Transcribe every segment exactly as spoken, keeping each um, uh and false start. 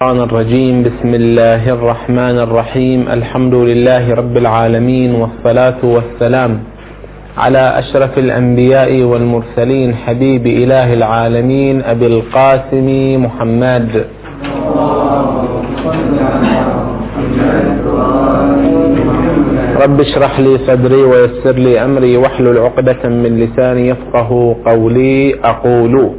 الشيطان الرجيم. بسم الله الرحمن الرحيم. الحمد لله رب العالمين، والصلاة والسلام على أشرف الأنبياء والمرسلين، حبيب إله العالمين أبي القاسم محمد. رب اشرح لي صدري ويسر لي أمري واحلل عقدة من لساني يفقه قولي. أقول: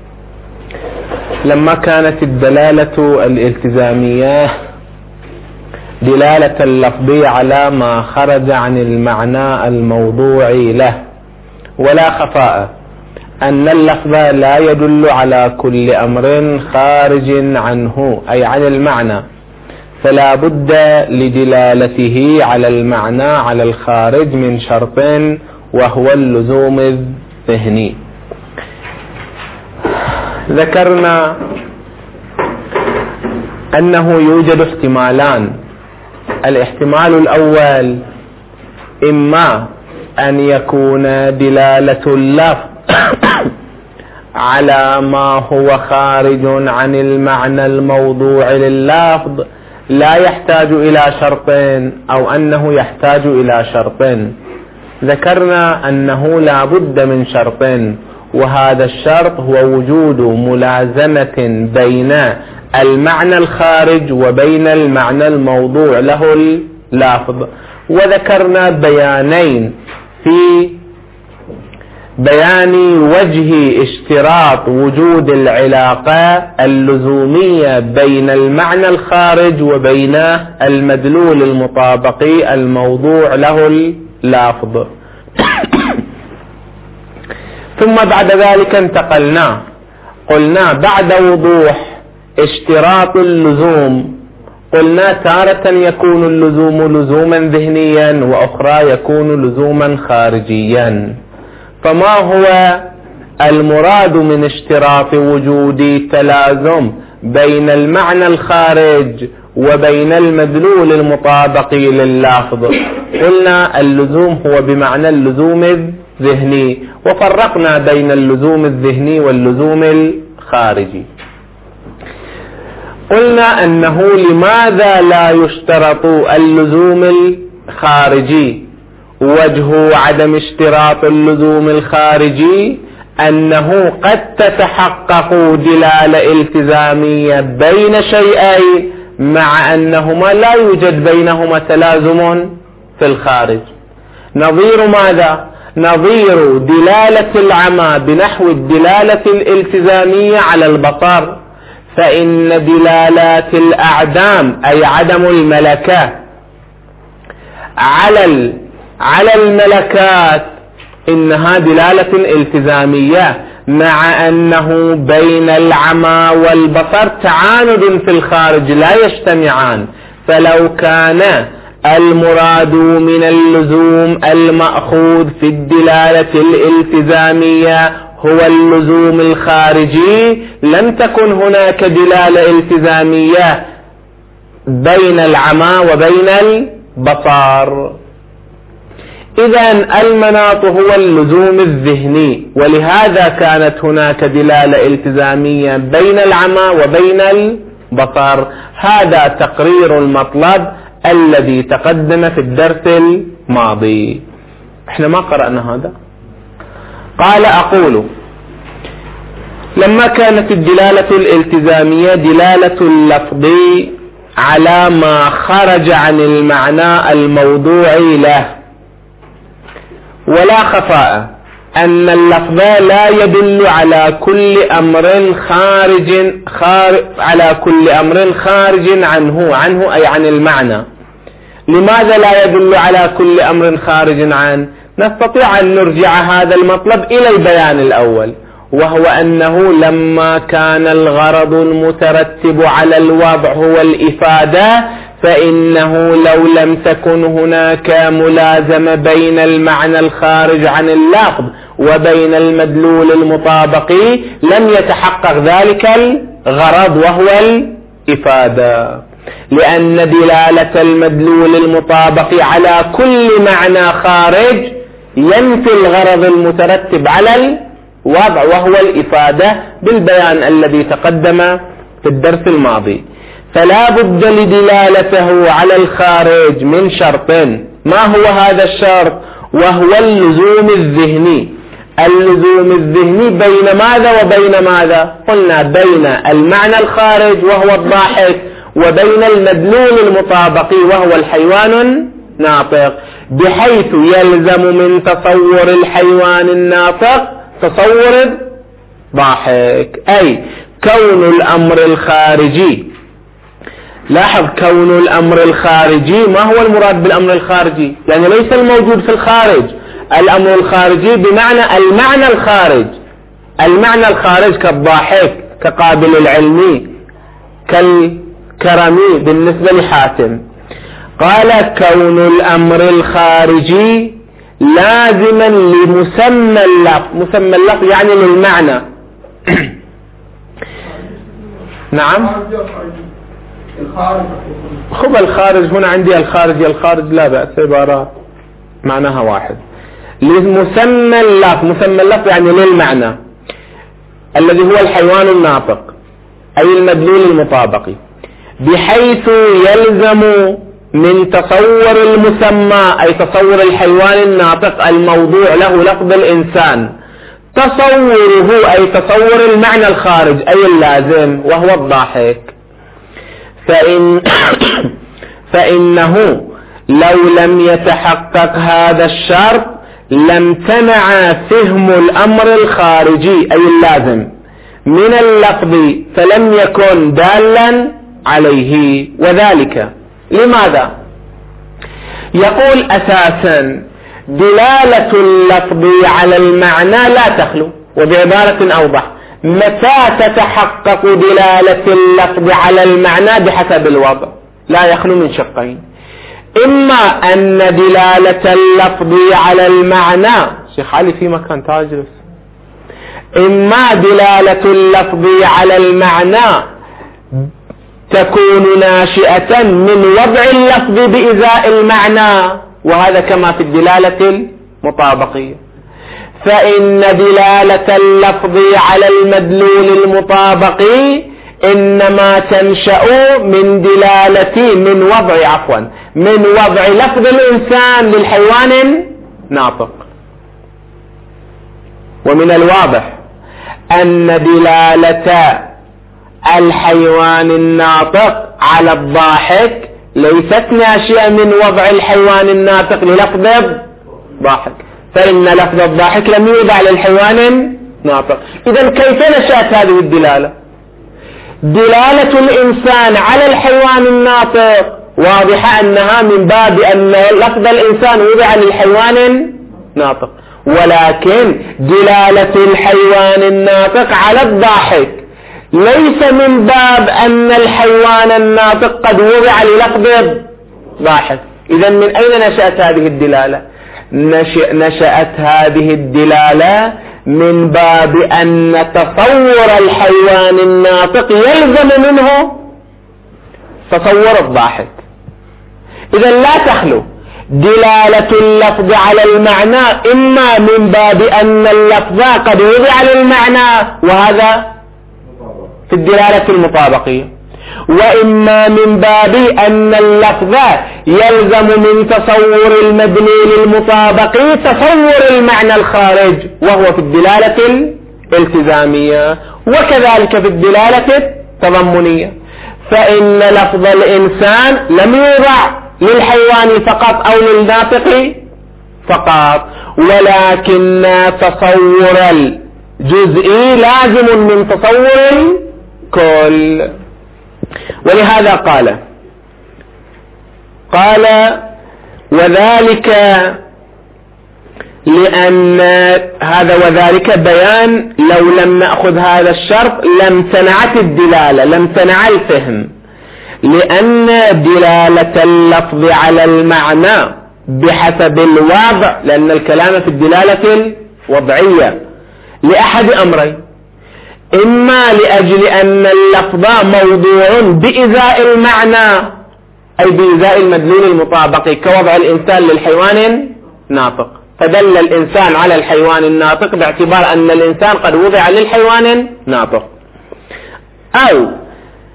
لما كانت الدلالة الالتزامية دلالة اللفظ على ما خرج عن المعنى الموضوعي له، ولا خفاء أن اللفظ لا يدل على كل أمر خارج عنه أي عن المعنى، فلا بد لدلالته على المعنى على الخارج من شرط، وهو اللزوم الذهني. ذكرنا أنه يوجد احتمالان. الاحتمال الأول إما أن يكون دلالة اللفظ على ما هو خارج عن المعنى الموضوع لللفظ لا يحتاج إلى شرط، أو أنه يحتاج إلى شرط. ذكرنا أنه لا بد من شرط، وهذا الشرط هو وجود ملازمة بين المعنى الخارج وبين المعنى الموضوع له اللفظ. وذكرنا بيانين في بيان وجه اشتراط وجود العلاقة اللزومية بين المعنى الخارج وبين المدلول المطابقي الموضوع له اللفظ. ثم بعد ذلك انتقلنا قلنا بعد وضوح اشتراط اللزوم، قلنا تارة يكون اللزوم لزوما ذهنيا، وأخرى يكون لزوما خارجيا. فما هو المراد من اشتراط وجود تلازم بين المعنى الخارج وبين المدلول المطابقي لللفظ؟ قلنا اللزوم هو بمعنى اللزوم الذهني، وفرقنا بين اللزوم الذهني واللزوم الخارجي. قلنا أنه لماذا لا يشترط اللزوم الخارجي؟ وجه عدم اشتراط اللزوم الخارجي أنه قد تتحقق دلالة التزامية بين شيئين مع أنهما لا يوجد بينهما تلازم في الخارج. نظير ماذا؟ نظير دلالة العمى بنحو الدلالة الالتزامية على البصر، فإن دلالات الأعدام أي عدم الملكة على على الملكات إنها دلالة التزامية، مع أنه بين العمى والبصر تعاند في الخارج لا يجتمعان. فلو كان المراد من اللزوم المأخوذ في الدلالة الالتزامية هو اللزوم الخارجي، لم تكن هناك دلالة التزامية بين العمى وبين البصر. إذن المناط هو اللزوم الذهني، ولهذا كانت هناك دلالة التزامية بين العمى وبين البصر. هذا تقرير المطلب الذي تقدم في الدرس الماضي. احنا ما قرأنا هذا. قال: أقول: لما كانت الدلالة الالتزامية دلالة اللفظ على ما خرج عن المعنى الموضوعي له، ولا خفاء أن اللفظ لا يدل على كل أمر خارج خارج على كل أمر خارج عنه عنه أي عن المعنى. لماذا لا يدل على كل أمر خارج عنه؟ نستطيع أن نرجع هذا المطلب إلى البيان الأول، وهو أنه لما كان الغرض المترتب على الوضع هو الإفادة، فإنه لو لم تكن هناك ملازمة بين المعنى الخارج عن اللفظ وبين المدلول المطابقي لم يتحقق ذلك الغرض وهو الإفادة، لأن دلالة المدلول المطابق على كل معنى خارج ينفي الغرض المترتب على الوضع وهو الإفادة بالبيان الذي تقدم في الدرس الماضي. فلا بد لدلالته على الخارج من شرط. ما هو هذا الشرط؟ وهو اللزوم الذهني. اللزوم الذهني بين ماذا وبين ماذا؟ قلنا بين المعنى الخارج وهو الضاحك وبين المدلول المطابقي وهو الحيوان الناطق، بحيث يلزم من تصور الحيوان الناطق تصور الضاحك، أي كون الأمر الخارجي. لاحظ كون الأمر الخارجي، ما هو المراد بالأمر الخارجي؟ يعني ليس الموجود في الخارج. الأمر الخارجي بمعنى المعنى الخارج، المعنى الخارج كالضاحك، كقابل العلمي، كالكرمي بالنسبة لحاتم. قال كون الأمر الخارجي لازما لمسمى اللفظ. مسمى اللفظ يعني للمعنى. نعم. خب الخارج هنا عندي الخارج الخارج لا بأس، عبارات معناها واحد. لمسمى اللفظ، مسمى اللفظ يعني للمعنى الذي هو الحيوان الناطق أي المدلول المطابقي، بحيث يلزم من تصور المسمى أي تصور الحيوان الناطق الموضوع له لفظ الإنسان، تصوره أي تصور المعنى الخارج أي اللازم وهو الضاحك. فإن فإنه لو لم يتحقق هذا الشرط لامتنع فهم الأمر الخارجي أي اللازم من اللفظ، فلم يكن دالا عليه. وذلك لماذا؟ يقول أساسا دلالة اللفظ على المعنى لا تخلو، وبعبارة أوضح متى تتحقق دلالة اللفظ على المعنى بحسب الوضع، لا يخلو من شقين. إما أن دلالة اللفظ على المعنى، شيخ علي في مكان تاجلس، إما دلالة اللفظ على المعنى تكون ناشئة من وضع اللفظ بإزاء المعنى، وهذا كما في الدلالة المطابقية. فإن دلالة اللفظ على المدلول المطابقي إنما تنشأ من دلالة من وضع عفوا من وضع لفظ الإنسان للحيوان الناطق. ومن الواضح أن دلالة الحيوان الناطق على الضاحك ليست ناشئة من وضع الحيوان الناطق للفظ الضاحك، فإن لفظ الضاحك لم يوضع للحيوان الناطق. إذن كيف نشأت هذه الدلالة؟ دلالة الإنسان على الحيوان الناطق واضحة أنها من باب أن لفظ الإنسان وضع للحيوان الناطق، ولكن دلالة الحيوان الناطق على الضاحك ليس من باب أن الحيوان الناطق قد وضع للفظ الضاحك. إذن من أين نشأت هذه الدلالة؟ نشأت هذه الدلالة من باب أن تصور الحيوان الناطق يلزم منه تصور الضاحك. إذن لا تخلو دلالة اللفظ على المعنى إما من باب أن اللفظ قد وضع للمعنى، وهذا في الدلالة المطابقية، وإما من باب أن اللفظ يلزم من تصور المدلول المطابقي تصور المعنى الخارج، وهو في الدلالة الالتزامية، وكذلك في الدلالة التضمنية. فإن لفظ الإنسان لم يوضع للحيوان فقط أو للناطق فقط، ولكن تصور الجزئي لازم من تصور الكل. ولهذا قال قال وذلك لأن هذا وذلك بيان لو لم نأخذ هذا الشرط لم تنعت الدلالة، لم تنع الفهم، لأن دلالة اللفظ على المعنى بحسب الوضع، لأن الكلام في الدلالة الوضعية لأحد أمرين: إما لأجل أن اللفظ موضوع بإزاء المعنى أي بإزاء المدلول المطابقي كوضع الإنسان للحيوان الناطق، فدل الإنسان على الحيوان الناطق باعتبار أن الإنسان قد وضع للحيوان الناطق، أو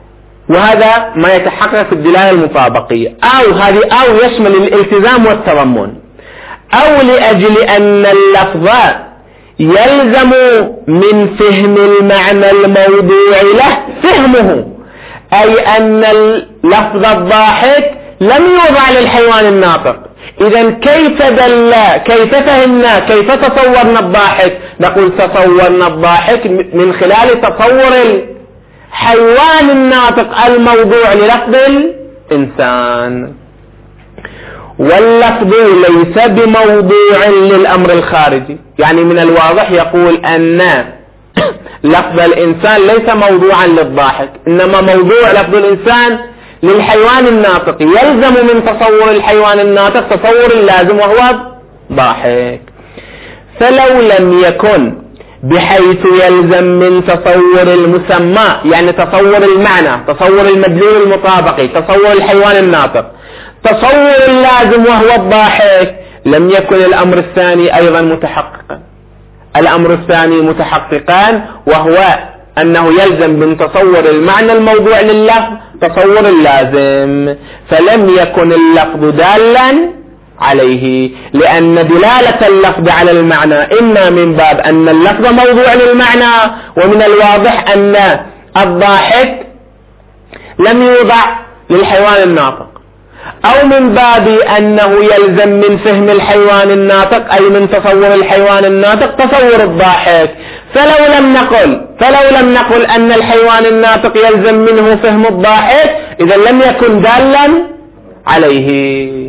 وهذا ما يتحقق في الدلالة المطابقية. أو هذه أو يشمل الالتزام والتضمن. أو لأجل أن اللفظ يلزم من فهم المعنى الموضوع له فهمه، أي أن اللفظ الضاحك لم يوضع للحيوان الناطق. إذن كيف دل كيف فهمنا كيف تصورنا الضاحك؟ نقول تصورنا الضاحك من خلال تصور الحيوان الناطق الموضوع للفظ الإنسان. واللفظ ليس بموضوع للأمر الخارجي، يعني من الواضح يقول أن لفظ الإنسان ليس موضوعا للضاحك، إنما موضوع لفظ الإنسان للحيوان الناطق، يلزم من تصور الحيوان الناطق تصور اللازم وهو ضاحك. فلو لم يكن بحيث يلزم من تصور المسمى، يعني تصور المعنى، تصور المدلول المطابقي، تصور الحيوان الناطق، تصور اللازم وهو الضاحك، لم يكن الأمر الثاني أيضا متحققا. الأمر الثاني متحققان، وهو أنه يلزم من تصور المعنى الموضوع لللفظ تصور اللازم، فلم يكن اللفظ دالا عليه، لأن دلالة اللفظ على المعنى إما من باب أن اللفظ موضوع للمعنى، ومن الواضح أن الضاحك لم يوضع للحيوان الناطق، أو من باب أنه يلزم من فهم الحيوان الناطق أي من تصور الحيوان الناطق تصور الضاحك. فلو لم نقل فلو لم نقل أن الحيوان الناطق يلزم منه فهم الضاحك، إذا لم يكن دالا عليه.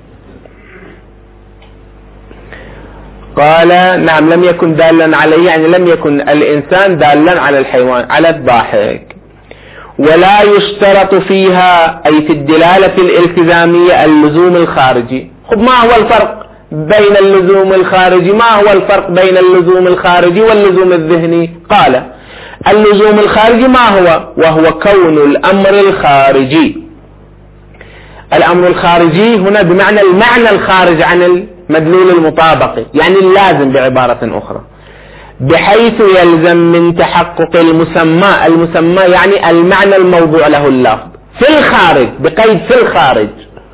قال نعم لم يكن دالا عليه، يعني لم يكن الإنسان دالا على الحيوان على الضاحك. ولا يشترط فيها أي في الدلالة الالتزامية اللزوم الخارجي. خب ما هو الفرق بين اللزوم الخارجي ما هو الفرق بين اللزوم الخارجي واللزوم الذهني؟ قال اللزوم الخارجي ما هو؟ وهو كون الأمر الخارجي. الأمر الخارجي هنا بمعنى المعنى الخارج عن المدلول المطابق، يعني اللازم بعبارة أخرى، بحيث يلزم من تحقق المسمى. المسمى يعني المعنى الموضوع له اللفظ في الخارج، بقيد في الخارج،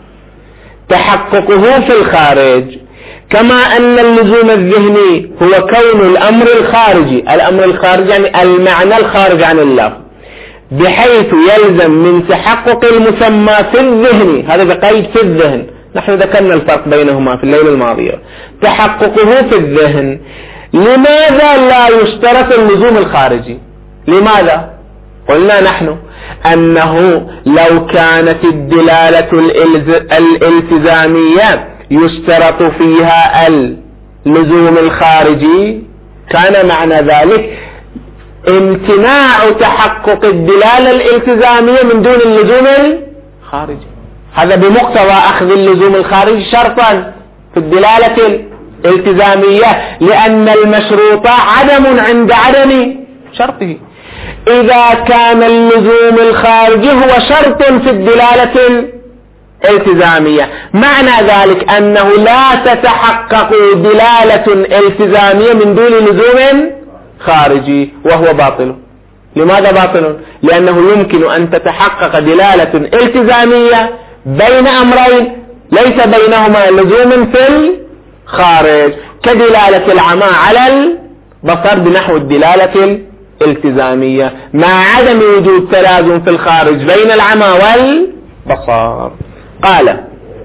تحققه في الخارج. كما أن اللزوم الذهني هو كون الأمر الخارجي، الأمر الخارجي يعني المعنى الخارج عن اللفظ، بحيث يلزم من تحقق المسمى في الذهن، هذا بقيد في الذهن، نحن ذكرنا الفرق بينهما في الليلة الماضية، تحققه في الذهن. لماذا لا يشترط اللزوم الخارجي؟ لماذا؟ قلنا نحن أنه لو كانت الدلالة الالتزامية يشترط فيها اللزوم الخارجي كان معنى ذلك امتناع تحقق الدلالة الالتزامية من دون اللزوم الخارجي. هذا بمقتضى أخذ اللزوم الخارجي شرطا في الدلالة الالتزامية، لأن المشروط عدم عند عدم شرطه. إذا كان اللزوم الخارجي هو شرط في الدلالة الالتزامية، معنى ذلك أنه لا تتحقق دلالة التزامية من دون لزوم خارجي، وهو باطل. لماذا باطل؟ لأنه يمكن أن تتحقق دلالة التزامية بين أمرين ليس بينهما لزوم في الخارج، كدلالة العمى على البصر بنحو الدلالة الالتزامية، مع عدم وجود تلازم في الخارج بين العمى والبصر. قال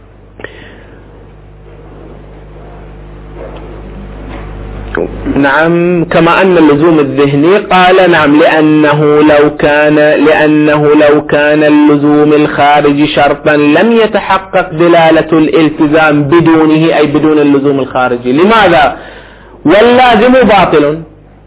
نعم كما أن اللزوم الذهني، قال نعم لأنه لو كان لأنه لو كان اللزوم الخارجي شرطا لم يتحقق دلالة الالتزام بدونه، أي بدون اللزوم الخارجي. لماذا؟ واللازم باطل،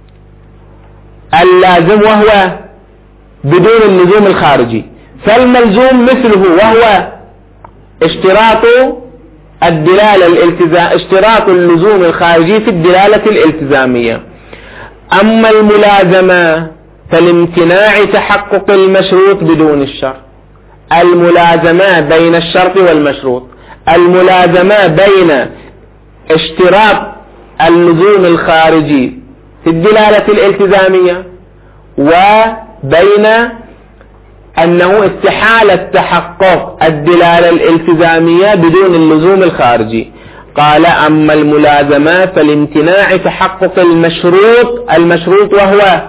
اللازم وهو بدون اللزوم الخارجي، فالملزوم مثله وهو اشتراط الدلالة الالتزام اشتراط اللزوم الخارجي في الدلالة الالتزامية. أما الملازمة فالامتناع تحقق المشروط بدون الشرط. الملازمة بين الشرط والمشروط، الملازمة بين اشتراط اللزوم الخارجي في الدلالة الالتزامية وبين أنه استحالة تحقق الدلالة الالتزامية بدون اللزوم الخارجي. قال أما الملازمة فالامتناع تحقق المشروط المشروط وهو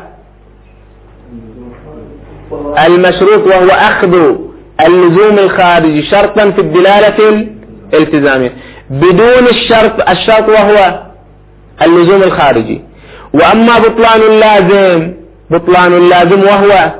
المشروط وهو أخذ اللزوم الخارجي شرطا في الدلالة الالتزامية بدون الشرط الشرط وهو اللزوم الخارجي. وأما بطلان اللازم بطلان اللازم وهو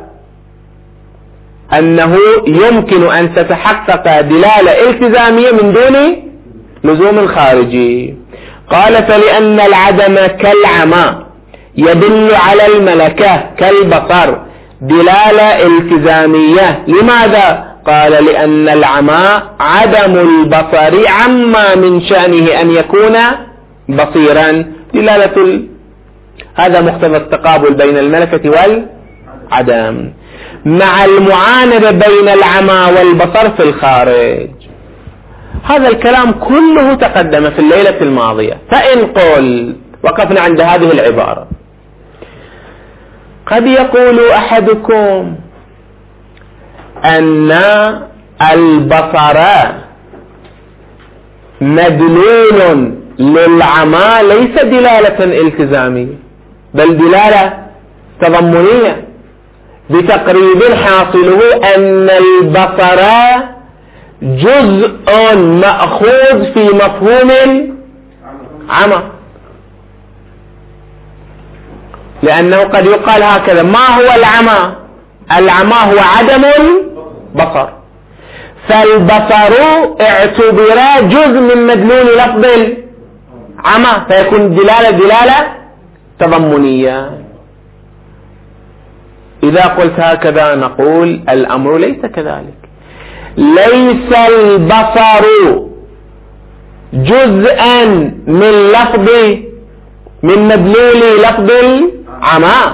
أنه يمكن أن تتحقق دلالة التزامية من دون لزوم خارجي. قال فلأن العدم كالعمى يدل على الملكة كالبصر دلالة التزامية. لماذا؟ قال لأن العمى عدم البصر عما من شأنه أن يكون بصيرا. دلالة ال... هذا مقتضى التقابل بين الملكة والعدم مع المعاندة بين العمى والبصر في الخارج. هذا الكلام كله تقدم في الليلة الماضية. فإن قل وقفنا عند هذه العبارة قد يقول أحدكم أن البصر مدلول للعمى ليس دلالة التزامية بل دلالة تضمنية بتقريب حاصله أن البصر جزء مأخوذ في مفهوم العمى. لأنه قد يقال هكذا ما هو العمى؟ العمى هو عدم البصر، فالبصر اعتبر جزء من مدلول لفظ العمى فيكون دلالة دلالة تضمنية. إذا قلت هكذا نقول الأمر ليس كذلك. ليس البصر جزءا من لفظ من مدلول لفظ العمى.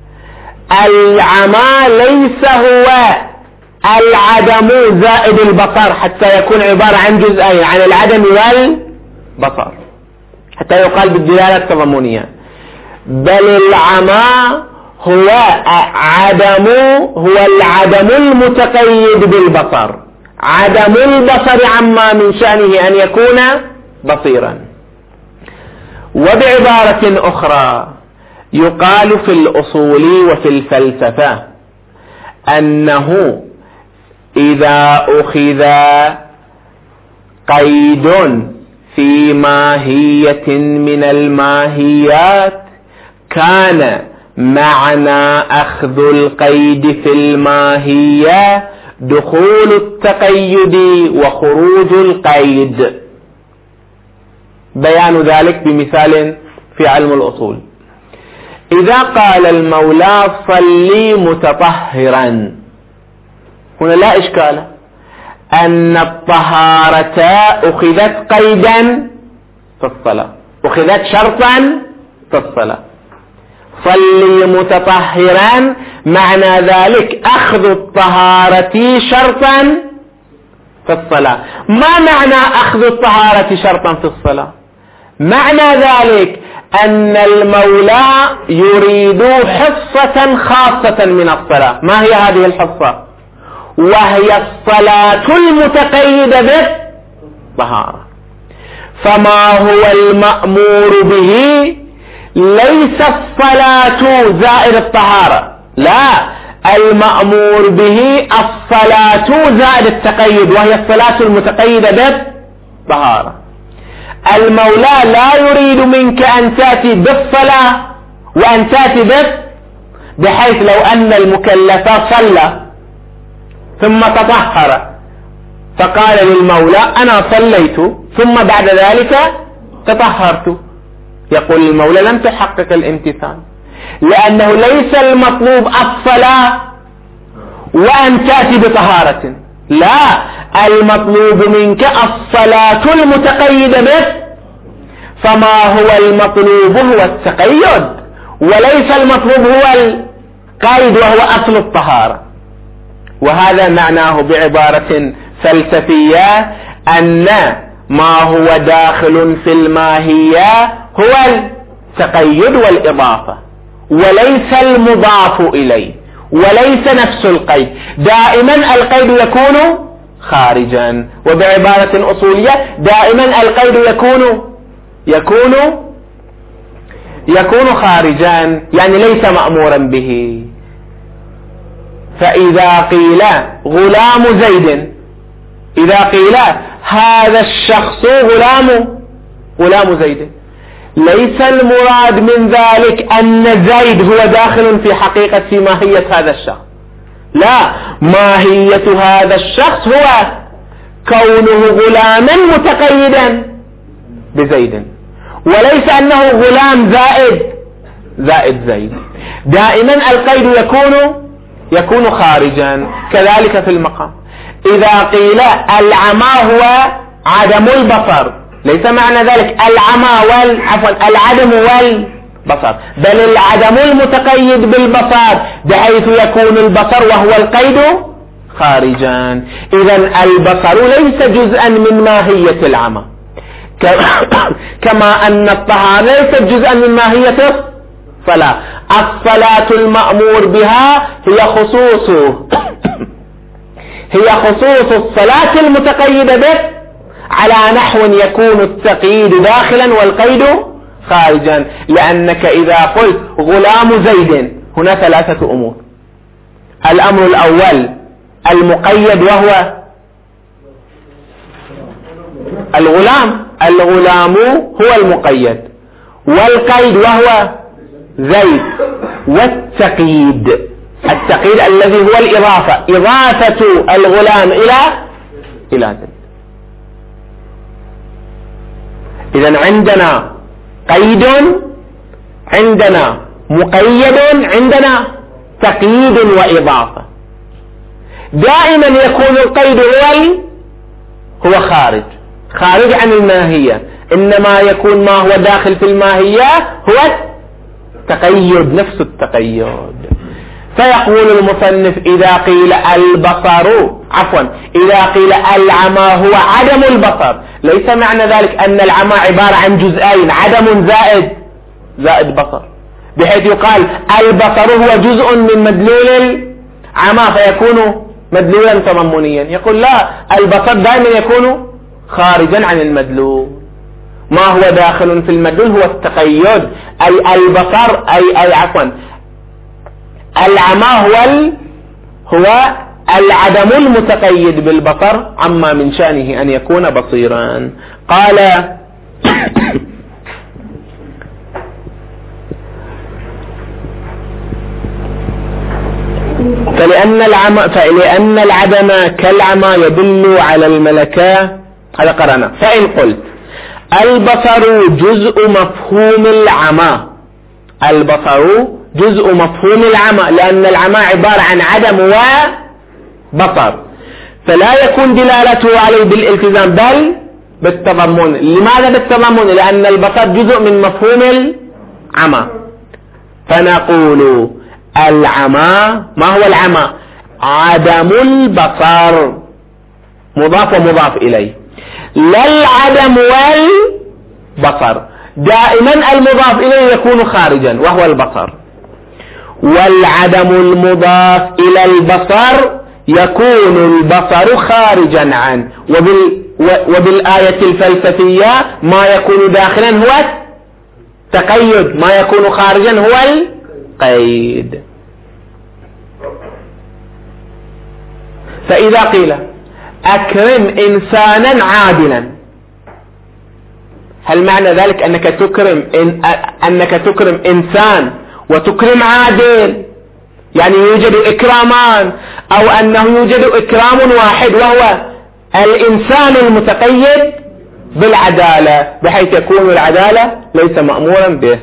العمى ليس هو العدم زائد البصر حتى يكون عبارة عن جزئين عن العدم والبصر حتى يقال بالدلالة التضمنية، بل العمى هو عدم هو العدم المتقيد بالبصر، عدم البصر عما من شأنه أن يكون بصيرا. وبعبارة أخرى يقال في الأصول وفي الفلسفة أنه إذا أخذ قيد في ماهية من الماهيات كان معنى أخذ القيد في الماهية دخول التقيد وخروج القيد. بيان ذلك بمثال في علم الأصول. إذا قال المولى صلي متطهرا، هنا لا إشكال أن الطهارة أخذت قيدا في الصلاة، أخذت شرطا في الصلاة. صلي متطهرا معنى ذلك أخذ الطهارة شرطا في الصلاة. ما معنى أخذ الطهارة شرطا في الصلاة؟ معنى ذلك أن المولى يريد حصة خاصة من الصلاة. ما هي هذه الحصة؟ وهي الصلاة المتقيدة بالطهارة. فما هو المأمور به ليس الصلاة زائد الطهارة، لا، المأمور به الصلاة زائد التقيد وهي الصلاة المتقيدة بالطهارة. المولى لا يريد منك أن تأتي بالصلاة وأن تأتي بس بحيث لو أن المكلف صلى ثم تطهر فقال للمولى أنا صليت ثم بعد ذلك تطهرت، يقول المولى لم تحقق الامتثال، لأنه ليس المطلوب الصلاة وأن تأتي بطهارة، لا، المطلوب منك الصلاة المتقيدة به. فما هو المطلوب هو التقيد وليس المطلوب هو القيد وهو أصل الطهارة. وهذا معناه بعبارة فلسفية أن ما هو داخل في الماهية هو التقيد والإضافة وليس المضاف إليه، وليس نفس القيد. دائما القيد يكون خارجا، وبعبارة أصولية دائما القيد يكون يكون يكون خارجا، يعني ليس مأمورا به. فإذا قيل غلام زيد، إذا قيل هذا الشخص غلام غلام زيد، ليس المراد من ذلك أن زيد هو داخل في حقيقة ماهية هذا الشخص، لا، ماهية هذا الشخص هو كونه غلاما متقيدا بزيد، وليس أنه غلام زائد زائد زيد. دائما القيد يكون يكون خارجا. كذلك في المقام إذا قيل العمى هو عدم البصر، ليس معنى ذلك العمى وال عفوا العدم والبصر، بل العدم المتقيد بالبصر بحيث يكون البصر وهو القيد خارجا. إذن البصر ليس جزءا من ماهية العمى، كما أن الطهارة ليست جزءا من ماهية الصلاة. الصلاة المأمور بها هي خصوص هي خصوص الصلاة المتقيدة به، على نحو يكون التقييد داخلا والقيد خارجا. لأنك إذا قلت غلام زيد هنا ثلاثة أمور. الأمر الأول المقيد وهو الغلام، الغلام هو المقيد، والقيد وهو زيد، والتقييد، التقييد الذي هو الإضافة، إضافة الغلام إلى إلى زيد. إذن عندنا قيد، عندنا مقيد، عندنا تقييد وإضافة. دائما يكون القيد هو هو خارج خارج عن الماهية، إنما يكون ما هو داخل في الماهية هو التقيد، نفس التقيد. فيقول المصنف إذا قيل البصر عفوا إذا قيل العمى هو عدم البصر، ليس معنى ذلك أن العمى عبارة عن جزئين، عدم زائد زائد بصر، بحيث يقال البصر هو جزء من مدلول العمى فيكون مدلولا تضمنيا. يقول لا، البصر دائما يكون خارجا عن المدلول، ما هو داخل في المدلول هو التقيد. أي البصر أي أي عفوا العمى هو ال هو العدم المتقيد بالبصر، عما من شأنه أن يكون بصيرا. قال فلأن العمى فلأن العدم كالعمى يدل على الملكة. هذا قرأنا. فإن قلت البصر جزء مفهوم العمى، البصر جزء مفهوم العمى، لأن العمى عبارة عن عدم وبصر، فلا يكون دلالته عليه بالالتزام بل بالتضمن. لماذا بالتضمن؟ لأن البصر جزء من مفهوم العمى. فنقول العمى، ما هو العمى؟ عدم البصر، مضاف ومضاف إليه، لا العدم والبصر. دائما المضاف إليه يكون خارجا وهو البصر، والعدم المضاف إلى البصر يكون البصر خارجا عنه. وبال وبالآية الفلسفية ما يكون داخلا هو التقيد، ما يكون خارجا هو القيد. فإذا قيل أكرم إنسانا عادلا، هل معنى ذلك أنك تكرم إن أنك تكرم إنسان وتكرم عادل؟ يعني يوجد إكرامان، أو أنه يوجد إكرام واحد وهو الإنسان المتقيد بالعدالة، بحيث يكون العدالة ليس مأمورا به.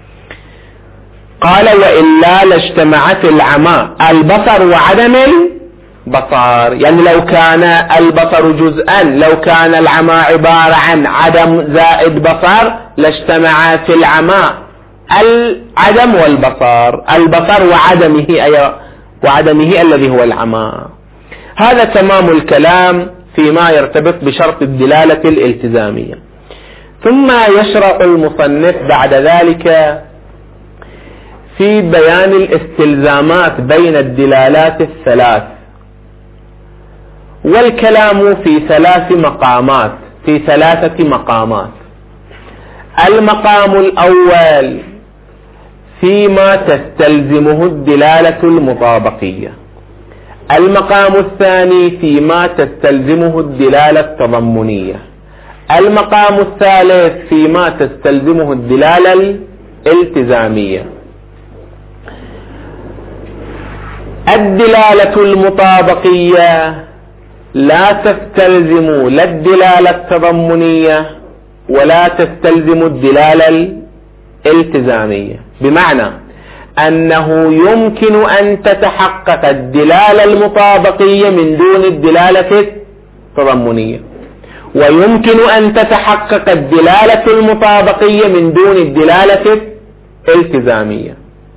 قال وإلا لاجتمعت العمى البصر وعدم البصر. يعني لو كان البصر جزءا، لو كان العمى عبارة عن عدم زائد بصر، لاجتمعت العمى العدم والبصر، البصر وعدمه أي وعدمه الذي هو العمى. هذا تمام الكلام فيما يرتبط بشرط الدلالة الالتزامية. ثم يشرع المصنف بعد ذلك في بيان الاستلزامات بين الدلالات الثلاث. والكلام في ثلاث مقامات في ثلاثة مقامات. المقام الأول فيما تستلزمه الدلالة المطابقية. المقام الثاني فيما تستلزمه الدلالة التضمنية. المقام الثالث فيما تستلزمه الدلالة الالتزامية. الدلالة المطابقية لا تستلزم لا الدلالة التضمنية ولا تستلزم الدلالة الالتزامية، بمعنى أنه يمكن أن تتحقق الدلالة المطابقية من دون الدلالة التضمنية، ويمكن أن تتحقق الدلالة المطابقية من دون الدلالة الالتزامية.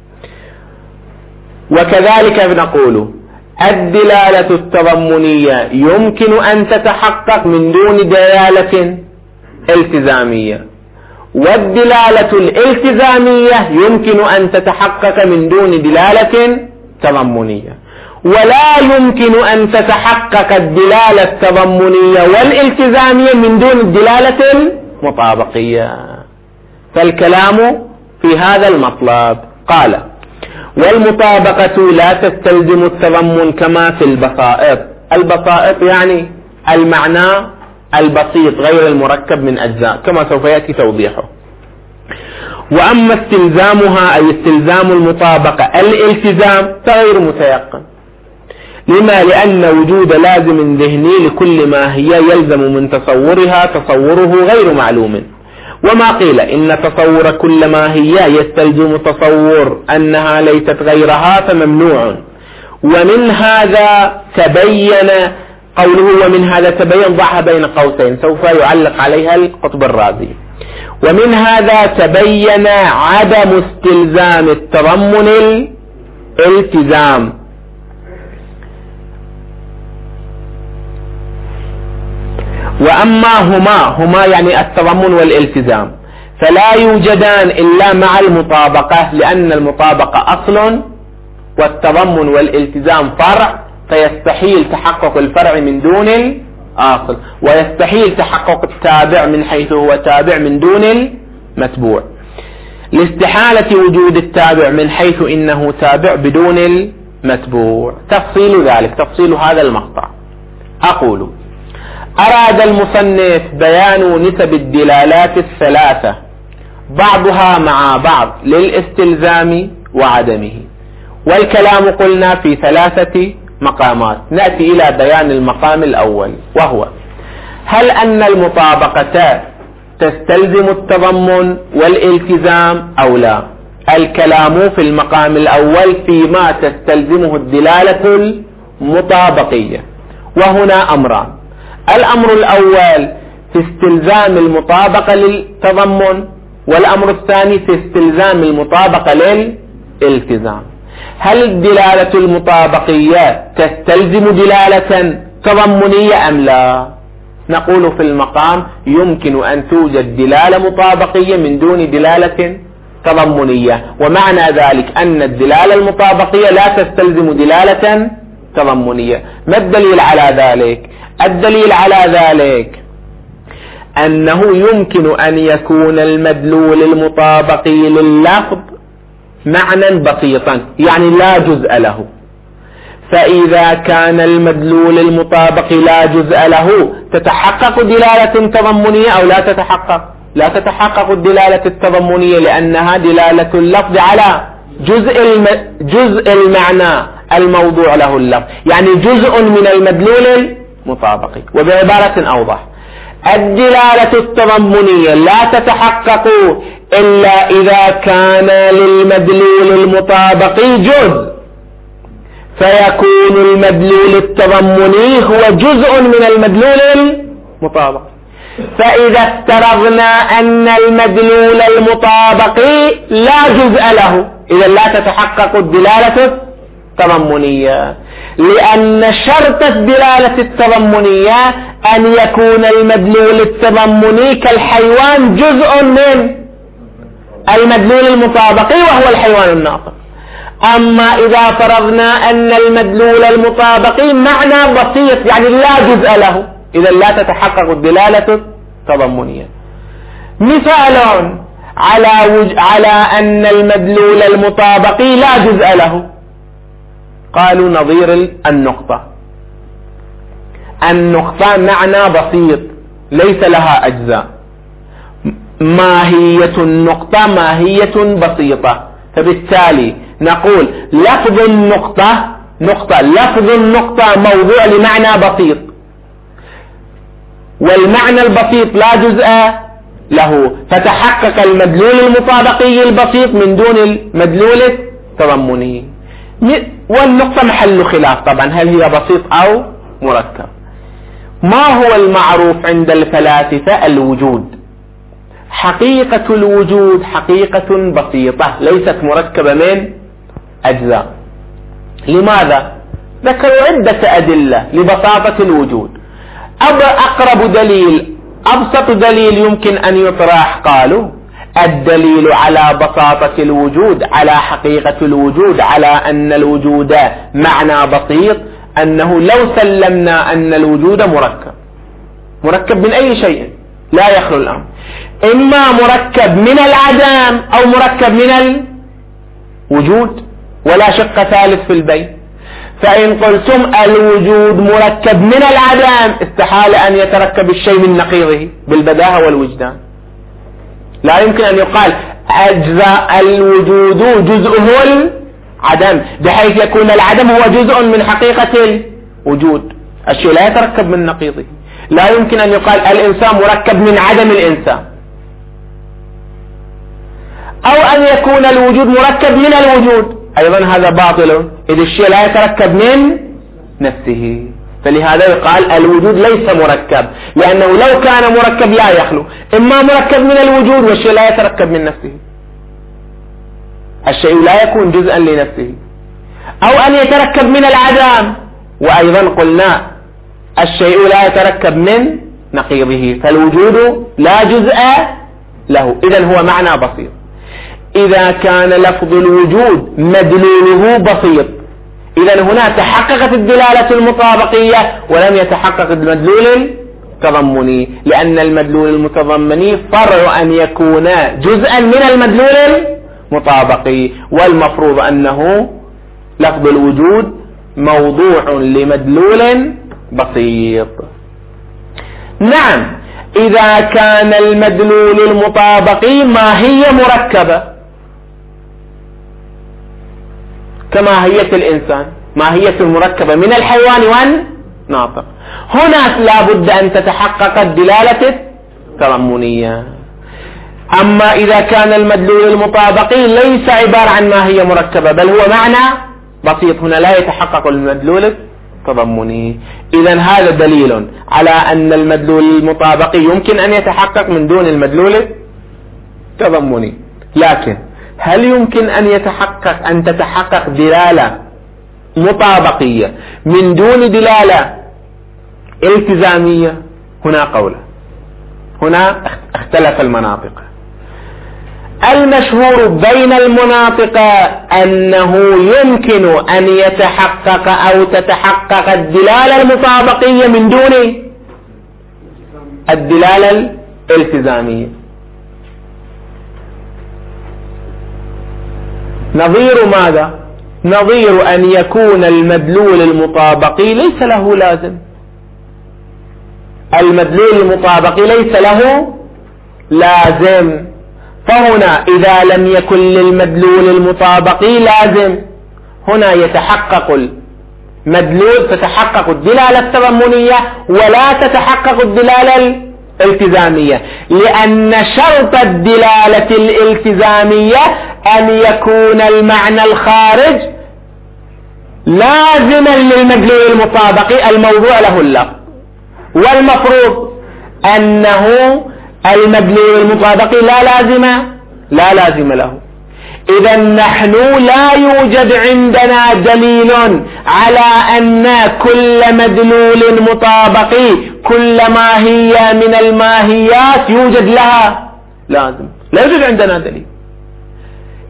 وكذلك نقول الدلالة التضمنية يمكن أن تتحقق من دون دلالة التزامية، والدلالة الالتزامية يمكن أن تتحقق من دون دلالة تضمنية، ولا يمكن أن تتحقق الدلالة التضمنية والالتزامية من دون الدلالة المطابقية. فالكلام في هذا المطلب. قال: والمطابقة لا تستلزم التضمن كما في البسائط. البسائط يعني المعنى البسيط غير المركب من أجزاء، كما سوف يأتي توضيحه. وأما استلزامها أي استلزام المطابقة الالتزام فغير متيقن. لما؟ لأن وجود لازم ذهني لكل ما هي يلزم من تصورها تصوره غير معلوم. وما قيل إن تصور كل ما هي يستلزم تصور أنها ليست غيرها فممنوع. ومن هذا تبين قوله ومن هذا تبين ضعها بين قوسين، سوف يعلق عليها القطب الرازي. ومن هذا تبين عدم استلزام التضمن الالتزام. وأما هما هما يعني التضمن والالتزام فلا يوجدان إلا مع المطابقة، لأن المطابقة أصل والتضمن والالتزام فرع، فيستحيل تحقق الفرع من دون الأصل، ويستحيل تحقق التابع من حيث هو تابع من دون المتبوع، لاستحالة وجود التابع من حيث إنه تابع بدون المتبوع. تفصيل ذلك تفصيل هذا المقطع. أقول: أراد المصنف بيان نسب الدلالات الثلاثة بعضها مع بعض للاستلزام وعدمه. والكلام قلنا في ثلاثة مقامات. نأتي إلى بيان المقام الأول، وهو: هل أن المطابقة تستلزم التضمن والالتزام أو لا؟ الكلام في المقام الأول فيما تستلزمه الدلالة المطابقية، وهنا أمران. الأمر الأول في استلزام المطابقة للتضمن، والأمر الثاني في استلزام المطابقة للالتزام. هل الدلالة المطابقية تستلزم دلالة تضمنية أم لا؟ نقول في المقام يمكن أن توجد دلالة مطابقية من دون دلالة تضمنية، ومعنى ذلك أن الدلالة المطابقية لا تستلزم دلالة تضمنية. ما الدليل على ذلك؟ الدليل على ذلك أنه يمكن أن يكون المدلول المطابقي لللفظ معنى بسيطا، يعني لا جزء له. فإذا كان المدلول المطابق لا جزء له تتحقق دلالة تضمنية أو لا تتحقق؟ لا تتحقق الدلالة التضمنية، لأنها دلالة اللفظ على جزء الم... جزء المعنى الموضوع له اللفظ، يعني جزء من المدلول المطابقي. وبعبارة أوضح: الدلالة التضمنية لا تتحقق إلا إذا كان للمدلول المطابقي جزء، فيكون المدلول التضمني هو جزء من المدلول المطابق. فإذا افترضنا أن المدلول المطابقي لا جزء له، إذا لا تتحقق الدلالة التضمنية، لأن شرط الدلالة التضمنية أن يكون المدلول التضمني كالحيوان جزء من المدلول المطابقي وهو الحيوان الناطق. أما إذا فرضنا أن المدلول المطابقي معنى بسيط يعني لا جزء له، إذا لا تتحقق الدلالة التضمنية. مثال على وج... على أن المدلول المطابقي لا جزء له، قالوا نظير النقطة. النقطة معنى بسيط ليس لها أجزاء، ماهية النقطة ماهية بسيطة، فبالتالي نقول لفظ النقطة نقطة لفظ النقطة موضوع لمعنى بسيط، والمعنى البسيط لا جزء له، فتحقق المدلول المطابقي البسيط من دون المدلول التضمني. والنقطة محل خلاف طبعا، هل هي بسيط أو مركب. ما هو المعروف عند الفلاسفة؟ الوجود. حقيقة الوجود حقيقة بسيطة ليست مركبة من أجزاء. لماذا؟ ذكروا عدة أدلة لبساطة الوجود. أقرب دليل أبسط دليل يمكن أن يطرح، قالوا الدليل على بساطة الوجود على حقيقة الوجود على أن الوجود معنى بسيط أنه لو سلمنا أن الوجود مركب مركب من أي شيء لا يخلو الأمر، إما مركب من العدم أو مركب من الوجود، ولا شق ثالث في البيت. فإن قلتم الوجود مركب من العدم استحال أن يتركب الشيء من نقيضه بالبداهة والوجدان. لا يمكن أن يقال أجزاء الوجود جزءه العدم بحيث يكون العدم هو جزء من حقيقة الوجود، الشيء لا يتركب من نقيضه. لا يمكن أن يقال الإنسان مركب من عدم الإنسان، أو أن يكون الوجود مركب من الوجود، أيضا هذا باطل إذ الشيء لا يتركب من نفسه. فلهذا يقال الوجود ليس مركب، لأنه لو كان مركب لا يخلو، إما مركب من الوجود والشيء لا يتركب من نفسه، الشيء لا يكون جزءا لنفسه، أو أن يتركب من العدم، وأيضا قلنا الشيء لا يتركب من نقيضه، فالوجود لا جزء له، إذن هو معنى بسيط. إذا كان لفظ الوجود مدلوله بسيط إذن هنا تحققت الدلالة المطابقية ولم يتحقق المدلول التضمني، لأن المدلول المتضمني فرع أن يكون جزءا من المدلول المطابقي، والمفروض أنه لفظ الوجود موضوع لمدلول بسيط. نعم، إذا كان المدلول المطابقي ماهية مركبة كماهية الإنسان، ماهية المركبة من الحيوان والناطق، هنا لابد أن تتحقق الدلالة التضمنية. أما إذا كان المدلول المطابقي ليس عبارة عن ماهية مركبة بل هو معنى بسيط، هنا لا يتحقق المدلول التضمني. إذن هذا دليل على أن المدلول المطابقي يمكن أن يتحقق من دون المدلول التضمني. لكن هل يمكن أن يتحقق أن تتحقق دلالة مطابقية من دون دلالة التزامية؟ هنا قولة، هنا اختلف المناطق. المشهور بين المناطق أنه يمكن أن يتحقق أو تتحقق الدلالة المطابقية من دون الدلالة الالتزامية. نظير ماذا؟ نظير أن يكون المدلول المطابقي ليس له لازم، المدلول المطابقي ليس له لازم، فهنا إذا لم يكن للمدلول المطابقي لازم هنا يتحقق المدلول، تتحقق الدلالة التضمنية ولا تتحقق الدلالة الالتزامية، لأن شرط الدلالة الالتزامية أن يكون المعنى الخارج لازما للمدلول المطابقي الموضوع له اللفظ، والمفروض أنه المدلول المطابقي لا لازم لا لازم له. إذا نحن لا يوجد عندنا دليل على أن كل مدلول مطابقي كل ماهية من الماهيات يوجد لها لازم، لا يوجد عندنا دليل.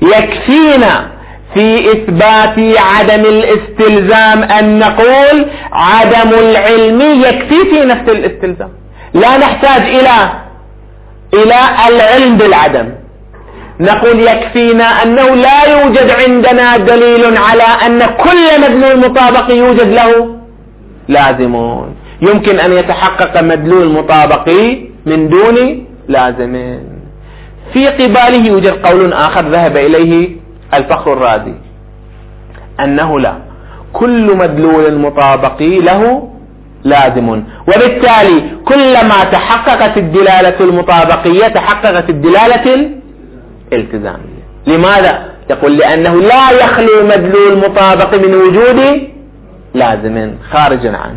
يكفينا في إثبات عدم الاستلزام أن نقول عدم العلم يكفي في نفس الاستلزام، لا نحتاج إلى إلى العلم بالعدم. نقول يكفينا أنه لا يوجد عندنا دليل على أن كل مدلول مطابق يوجد له لازمون، يمكن أن يتحقق مدلول مطابقي من دون لازم. في قباله يوجد قول آخر ذهب إليه الفخر الرازي، أنه لا، كل مدلول مطابقي له لازم، وبالتالي كلما تحققت الدلالة المطابقية تحققت الدلالة الالتزامية. لماذا؟ يقول لأنه لا يخلو مدلول مطابق من وجود لازم خارجا عنه.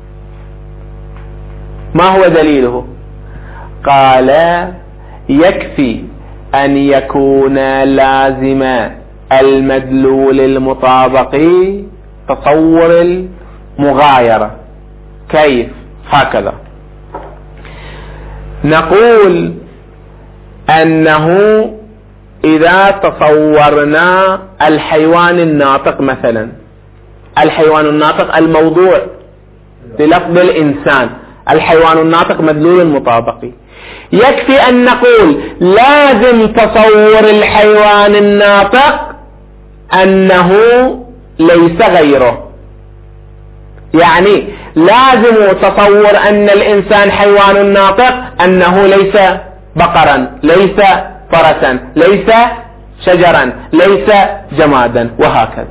ما هو دليله؟ قال يكفي أن يكون لازم المدلول المطابقي تصور المغايرة. كيف؟ هكذا نقول أنه إذا تصورنا الحيوان الناطق مثلا، الحيوان الناطق الموضوع بلفظ الإنسان، الحيوان الناطق مدلول مطابقي، يكفي أن نقول لازم تصور الحيوان الناطق أنه ليس غيره. يعني لازم تصور أن الإنسان حيوان ناطق أنه ليس بقرا، ليس فرسا، ليس شجرا، ليس جمادا، وهكذا.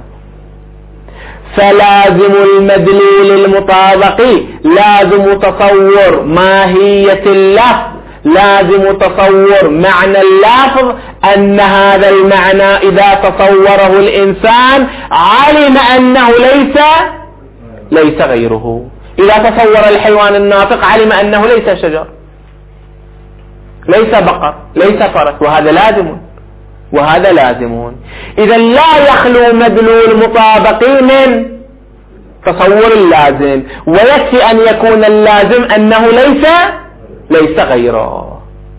فلازم المدلول المطابقي لازم تصور ماهية اللفظ، لازم تصور معنى اللفظ، أن هذا المعنى إذا تصوره الإنسان علم أنه ليس ليس غيره. إذا تصور الحيوان الناطق علم أنه ليس شجر، ليس بقر، ليس فرس، وهذا لازم وهذا لازمون. إذا لا يخلو مدلول مطابقي من تصور اللازم، ويكفي أن يكون اللازم أنه ليس ليس غيره.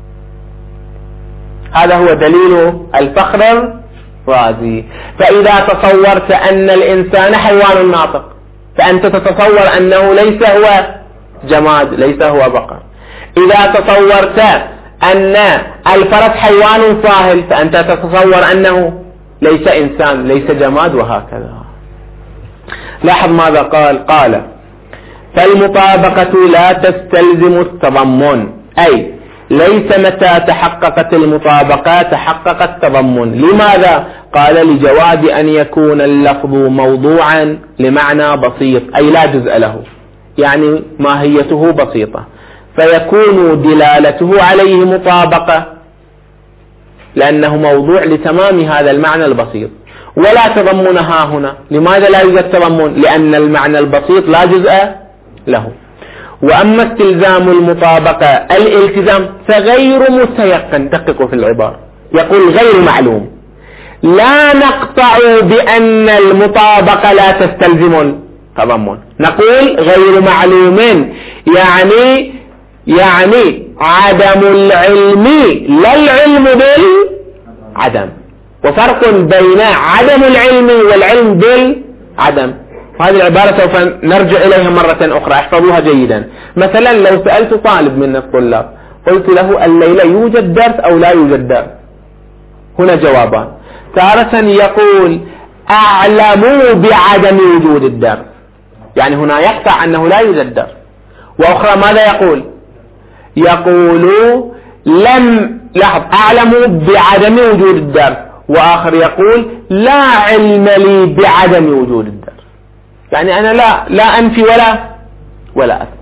هذا هو دليل الفخر الرازي. فإذا تصورت أن الإنسان حيوان ناطق فأنت تتصور أنه ليس هو جماد، ليس هو بقر. إذا تصورت أن الفرس حيوان صاهل فأنت تتصور أنه ليس إنسان، ليس جماد، وهكذا. لاحظ ماذا قال. قال فالمطابقة لا تستلزم التضمن، أي ليس متى تحققت المطابقة تحقق التضمن. لماذا؟ قال لجواز أن يكون اللفظ موضوعا لمعنى بسيط، أي لا جزء له، يعني ماهيته بسيطة، فيكون دلالته عليه مطابقة لأنه موضوع لتمام هذا المعنى البسيط، ولا تضمن ها هنا. لماذا لا يوجد تضمن؟ لأن المعنى البسيط لا جزء له. وأما استلزام المطابقة الالتزام فغير متيقن. دققوا في العبارة، يقول غير معلوم. لا نقطع بأن المطابقة لا تستلزم التضمن، نقول غير معلوم، يعني يعني عدم العلم، لا العلم بالعدم، وفرق بين عدم العلم والعلم بالعدم. هذه العبارة سوف نرجع إليها مرة أخرى، احفظوها جيدا. مثلا لو سألت طالب من الطلاب قلت له الليلة يوجد درس أو لا يوجد درس، هنا جوابان. تارة يقول أعلم بعدم وجود الدرس، يعني هنا يقطع أنه لا يوجد درس. وأخرى ماذا يقول؟ يقول لم لاحظ أعلم بعدم وجود الدرس، وآخر يقول لا علم لي بعدم وجود الدرس، يعني أنا لا لا أنفي ولا ولا أثبت.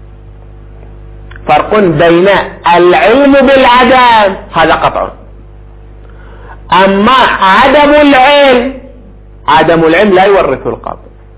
فرق بين العلم بالعدم هذا قطع. أما عدم العلم، عدم العلم لا يورث القطع،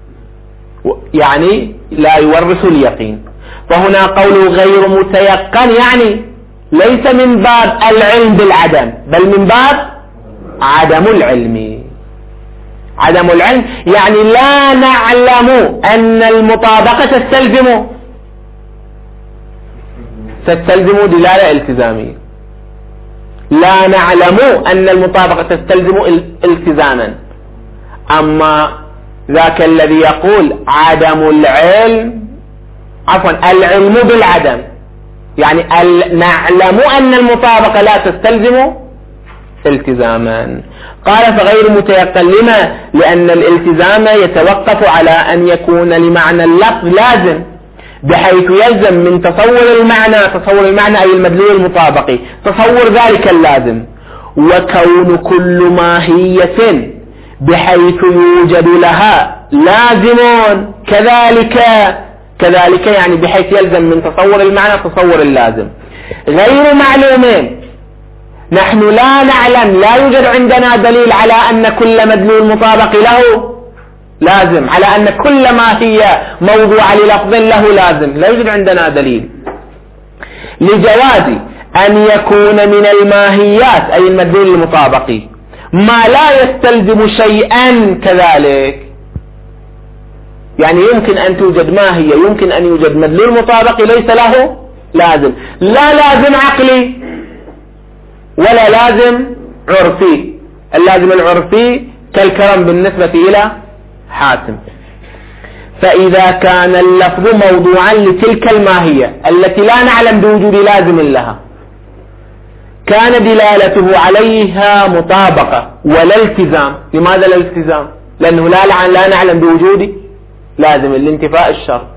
يعني لا يورث اليقين. فهنا قوله غير متيقن يعني ليس من باب العلم بالعدم، بل من باب عدم العلم. عدم العلم يعني لا نعلم أن المطابقة تستلزم تستلزم دلالة التزامية. لا نعلم أن المطابقة تستلزم التزاما. أما ذاك الذي يقول عدم العلم، عفوا العلم بالعدم، يعني نعلم أن المطابقة لا تستلزم التزاما. قال فغير متيقن. لما؟ لأن الالتزام يتوقف على أن يكون لمعنى اللفظ لازم، بحيث يلزم من تصور المعنى، تصور المعنى أي المدلول المطابقي، تصور ذلك اللازم. وكون كل ماهية بحيث يوجد لها لازم كذلك كذلك يعني بحيث يلزم من تصور المعنى تصور اللازم غير معلومين. نحن لا نعلم، لا يوجد عندنا دليل على أن كل مدلول مطابق له لازم، على أن كل ما هي موضوع للفظ له لازم، لا يوجد عندنا دليل. لجواز أن يكون من الماهيات أي المدلول المطابقي ما لا يستلزم شيئا كذلك، يعني يمكن أن توجد ماهية، يمكن أن يوجد مدلول مطابقي ليس له لازم، لا لازم عقلي ولا لازم عرفي. اللازم العرفي كالكرم بالنسبة إلى حاتم. فإذا كان اللفظ موضوعا لتلك الماهية التي لا نعلم بوجود لازم لها، كان دلالته عليها مطابقة ولا التزام. لماذا لا التزام؟ لأنه لا, لا نعلم بوجود لازم لانتفاء الشرط،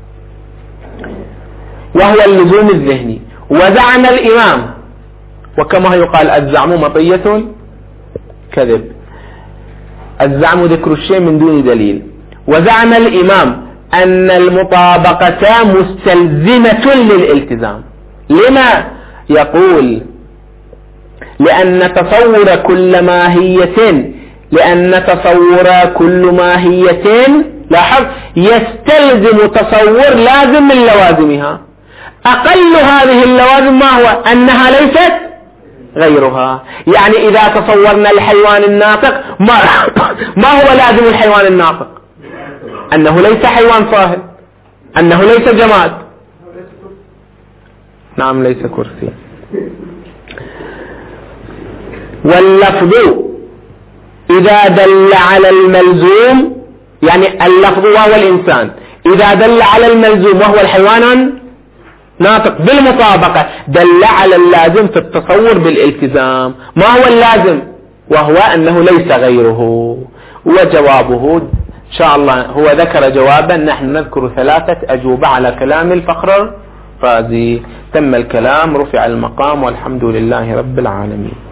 وهو اللزوم الذهني. وزعم الإمام، وكما يقال الزعم مطية كذب، الزعم ذكر الشيء من دون دليل. وزعم الإمام أن المطابقة مستلزمة للالتزام. لما؟ يقول لأن تصور كل ماهية لأن تصور كل ماهية لاحظ يستلزم تصور لازم من لوازمها. أقل هذه اللوازم ما هو؟ أنها ليست غيرها. يعني إذا تصورنا الحيوان الناطق ما, ما هو لازم الحيوان الناطق؟ أنه ليس حيوان صاهل، أنه ليس جماد. نعم ليس كرسي. واللفظ إذا دل على الملزوم، يعني اللفظ وهو الإنسان إذا دل على الملزوم وهو الحيوان ناطق بالمطابقة دل على اللازم في التصور بالالتزام. ما هو اللازم؟ وهو أنه ليس غيره. وجوابه إن شاء الله هو ذكر جوابا، نحن نذكر ثلاثة أجوبة على كلام الفخر الرازي. تم الكلام، رفع المقام، والحمد لله رب العالمين.